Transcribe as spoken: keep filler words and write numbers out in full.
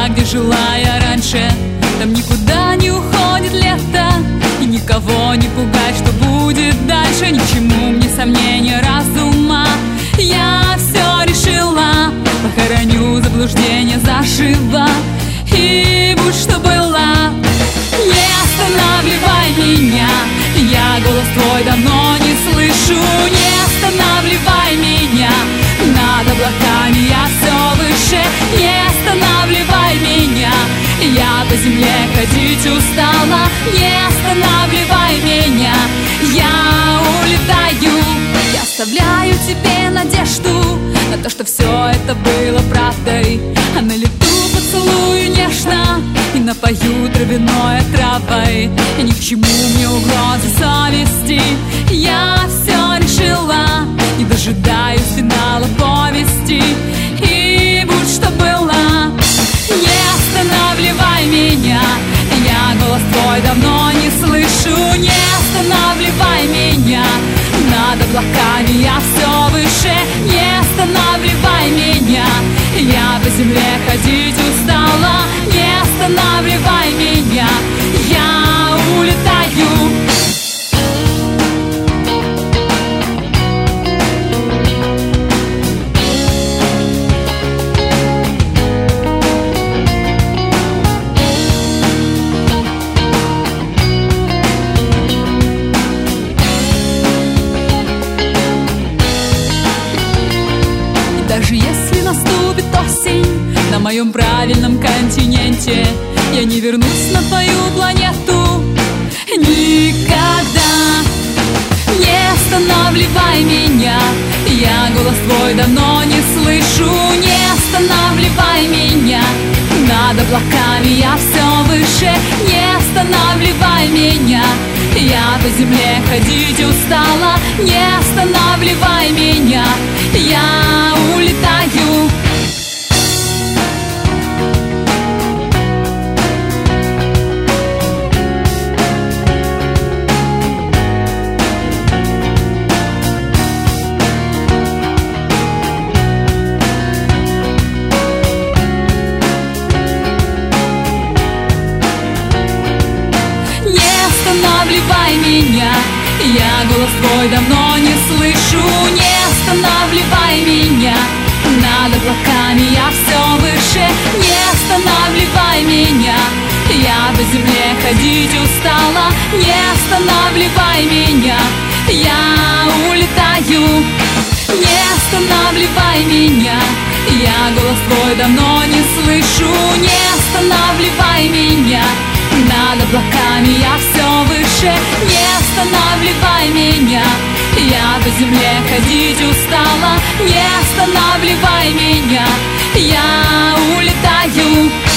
где жила я раньше. Там никуда не уходит лето, и никого не пугает, что будет дальше. Ни к чему мне сомнения разума. Я все решила, похороню заблуждение заживо. И будь что было, не останавливай меня, я голос твой давно не слышу. Не останавливай меня, над облаками я все выше. Не останавливай меня, я по земле ходить устала. Не останавливай меня, я улетаю. Я оставляю тебе надежду на то, что все это было правдой. А на лету поцелую нежно и напою травяной травой. И ни к чему мне угрозы совести. Я все решила, не дожидаюсь финала повести. И будь что было, не останавливай меня, я голос твой давно не слышу. Не останавливай меня, над облаками я все выше. Не останавливай меня, я по земле ходить устала. Не останавливай меня, я улетаю. Даже если наступит осень на моем правильном континенте, я не вернусь на твою планету никогда. Не останавливай меня, я голос твой давно не слышу. Не останавливай меня, над облаками я все выше. Не останавливай меня, я по земле ходить устала. Не останавливай меня, я улетаю. Не останавливай меня, я голос твой давно не слышу. Не останавливай меня, над облаками я все выше. Не останавливай меня, я по земле ходить устала. Не останавливай меня, я улетаю. Не останавливай меня, я голос твой давно не слышу. Не останавливай меня, над облаками я все выше. Не останавливай меня, я по земле ходить устала. Не останавливай меня, я улетаю.